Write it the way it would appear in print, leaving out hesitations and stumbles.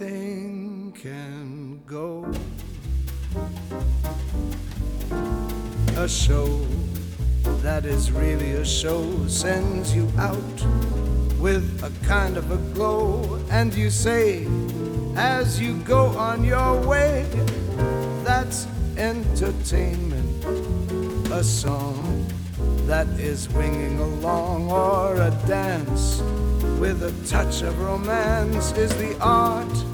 anything can go. A show that is really a show sends you out with a kind of a glow, and you say as you go on your way, that's entertainment. A song that is winging along, or a dance with a touch of romance, is the art